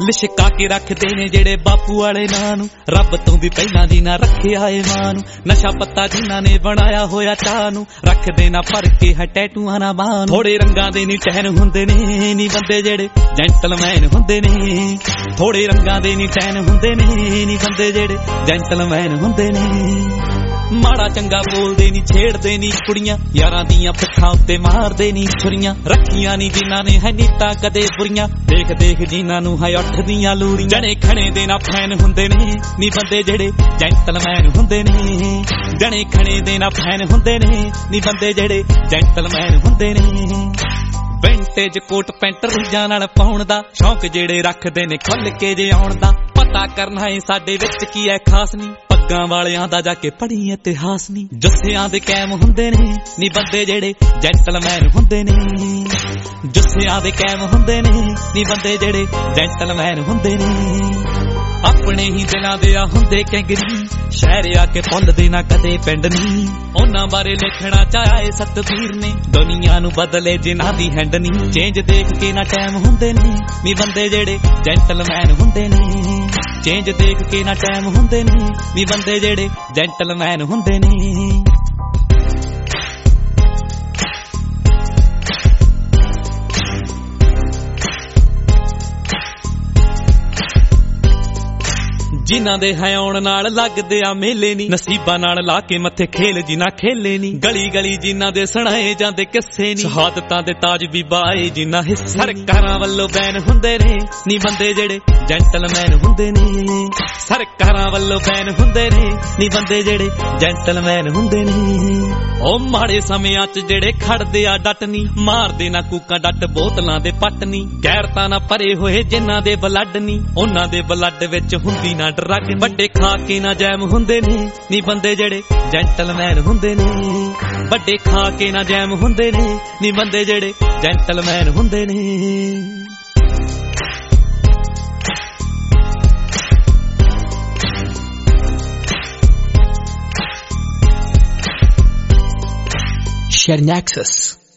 ਲਿਸ਼ਕਾ ਕੇ ਰੱਖਦੇ ਨੇ ਜਿਹੜੇ ਬਾਪੂ ਵਾਲੇ ਨਾਂ ਨੂੰ, ਰੱਬ ਤੋਂ ਵੀ ਪਹਿਲਾਂ ਦੀ ਨਾ ਰੱਖਿਆ ਏ ਮਾਂ ਨੂੰ। ਨਸ਼ਾ ਪੱਤਾ ਜਿਨ੍ਹਾਂ ਨੇ ਬਣਾਇਆ ਹੋਇਆ ਚਾਹ ਨੂੰ, ਰੱਖਦੇ ਨਾ ਭਰ ਕੇ ਹੈ ਟੈਟੂਆਂ ਨਾ ਬਾਂਹ ਨੂੰ। ਥੋੜੇ ਰੰਗਾਂ ਦੇ ਨੀ ਟਹਿਨ ਹੁੰਦੇ ਨੇ ਨੀ ਬੰਦੇ ਜਿਹੜੇ ਜੈਂਟਲਮੈਨ ਹੁੰਦੇ ਨੇ, ਥੋੜੇ ਰੰਗਾਂ ਦੇ ਨੀ ਟਹਿਨ ਹੁੰਦੇ ਨੇ ਨੀ ਬੰਦੇ ਜਿਹੜੇ ਜੈਂਟਲਮੈਨ ਹੁੰਦੇ ਨੇ। ਮਾੜਾ ਚੰਗਾ ਬੋਲਦੇ ਨੀ ਛੇੜਦੇ ਨੀ ਕੁੜੀਆਂ, ਯਾਰਾਂ ਦੀਆਂ ਪਿੱਠਾਂ ਉੱਤੇ ਮਾਰਦੇ ਨੀ ਛੁਰੀਆਂ। ਰੱਖੀਆਂ ਨੀ ਜਿਨ੍ਹਾਂ ਨੇ ਹੈ ਨੀਤਾਂ ਕਦੇ ਬੁਰੀਆਂ, ਦੇਖ ਦੇਖ ਜਿਨ੍ਹਾਂ ਨੂੰ ਹੈ ਉੱਠਦੀਆਂ ਲੂਰੀਆਂ। ਜਣੇ ਖਣੇ ਦੇ ਨਾ ਫੈਨ ਹੁੰਦੇ ਨੇ ਨੀ ਬੰਦੇ ਜਿਹੜੇ ਜੈਂਟਲਮੈਨ ਹੁੰਦੇ ਨੇ, ਜਣੇ ਖਣੇ ਦੇ ਨਾ ਫੈਨ ਹੁੰਦੇ ਨੇ ਨੀ ਬੰਦੇ ਜਿਹੜੇ ਜੈਂਟਲਮੈਨ ਹੁੰਦੇ ਨੇ। ਵਿੰਟੇਜ ਕੋਟ ਪੈਂਟ ਰੀਝਾਂ ਨਾਲ ਪਾਉਣ ਦਾ ਸ਼ੌਂਕ ਜਿਹੜੇ ਰੱਖਦੇ ਨੇ ਖੁੱਲ ਕੇ ਜੇ ਆਉਣ ਦਾ। ਪਤਾ ਕਰਨਾ ਏ ਸਾਡੇ ਵਿੱਚ ਕੀ ਐ ਖਾਸ ਨੀ, ਪੱਗਾਂ ਵਾਲਿਆਂ ਦਾ ਜਾ ਕੇ ਪੜ੍ਹੀ ਇਤਿਹਾਸ ਨੀ। ਜੁੱਸਿਆਂ ਦੇ ਕੈਮ ਹੁੰਦੇ ਨੇ ਨੀ ਬੰਦੇ ਜਿਹੜੇ ਜੈਂਟਲਮੈਨ ਹੁੰਦੇ ਨੇ, ਜੁੱਸਿਆਂ ਦੇ ਕੈਮ ਹੁੰਦੇ ਨੇ ਨੀ ਬੰਦੇ ਜਿਹੜੇ ਜੈਂਟਲਮੈਨ ਹੁੰਦੇ ਨੇ। ਆਪਣੇ ਹੀ ਦਿਲਾਂ ਦੇ ਆ ਹੁੰਦੇ ਕੈਂਗਰੀ, ਸ਼ਹਿਰ ਆ ਕੇ ਭੁੱਲਦੇ ਨਾ ਕਦੇ ਪਿੰਡ ਨੀ। ਉਹਨਾਂ ਬਾਰੇ ਲਿਖਣਾ ਚਾਹਿਆ ਏ ਸਤਬੀਰ ਨੇ, ਦੁਨੀਆ ਨੂੰ ਬਦਲੇ ਜਿਨ੍ਹਾਂ ਦੀ ਹੈਂਡ ਨੀ। ਚੇਂਜ ਦੇਖ ਕੇ ਨਾ ਟਾਈਮ ਹੁੰਦੇ ਨੇ ਨੀ ਬੰਦੇ ਜਿਹੜੇ ਜੈਂਟਲਮੈਨ ਹੁੰਦੇ ਨੇ, ਚੇਂਜ ਦੇਖ ਕੇ ਨਾ ਟਾਈਮ ਹੁੰਦੇ ਨੇ ਨੀ ਬੰਦੇ ਜਿਹੜੇ ਜੈਂਟਲਮੈਨ ਹੁੰਦੇ ਨੇ। ਜਿਨ੍ਹਾਂ ਦੇ ਹੈ ਆਉਣ ਨਾਲ ਲੱਗਦੇ ਆ ਮੇਲੇ ਨੀ, ਨਸੀਬਾਂ ਨਾਲ ਲਾ ਕੇ ਮੱਥੇ ਖੇਲ ਜਿਨ੍ਹਾਂ ਖੇਲੇ ਨੀ। ਗਲੀ ਗਲੀ ਜਿਨ੍ਹਾਂ ਦੇ ਸੁਣਾਏ ਜਾਂਦੇ ਕਿੱਸੇ ਨੀ, ਸ਼ਹਾਦਤਾਂ ਦੇ ਤਾਜ ਵੀ ਬਾਏ ਜਿਨ੍ਹਾਂ ਹਿੱਸੇ। ਸਰਕਾਰਾਂ ਵੱਲੋਂ ਬੈਨ ਹੁੰਦੇ ਨੇ ਨੀ ਬੰਦੇ ਜਿਹੜੇ ਜੈਂਟਲਮੈਨ ਹੁੰਦੇ ਨੇ, ਸਰਕਾਰਾਂ ਵੱਲੋਂ ਬੈਨ ਹੁੰਦੇ ਨੇ ਨੀ ਬੰਦੇ ਜਿਹੜੇ ਜੈਂਟਲਮੈਨ ਹੁੰਦੇ ਨੇ। ਉਹ ਮਾੜੇ ਸਮਿਆਂ 'ਚ ਜਿਹੜੇ ਖੜਦੇ ਆ ਡਟ ਨੀ, ਮਾਰਦੇ ਨਾ ਕੂਕਾਂ ਡੱਟ ਬੋਤਲਾਂ ਦੇ ਪੱਟ ਨੀ। ਗੈਰਤਾਂ ਨਾ ਭਰੇ ਹੋਏ ਜਿਨ੍ਹਾਂ ਦੇ ਬਲੱਡ ਨੀ, ਉਹਨਾਂ ਦੇ ਬਲੱਡ ਵਿੱਚ ਹੁੰਦੀ ਨਾ ਡਰੱਗ। ਵੱਡੇ ਖਾ ਕੇ ਨਾ ਜੈਮ ਹੁੰਦੇ ਨੇ ਨੀ ਬੰਦੇ ਜਿਹੜੇ ਜੈਂਟਲਮੈਨ ਹੁੰਦੇ ਨੇ, ਵੱਡੇ ਖਾ ਕੇ ਨਾ ਜੈਮ ਹੁੰਦੇ ਨੇ ਨੀ ਬੰਦੇ ਜਿਹੜੇ ਜੈਂਟਲਮੈਨ ਹੁੰਦੇ ਨੇ। Sharing access.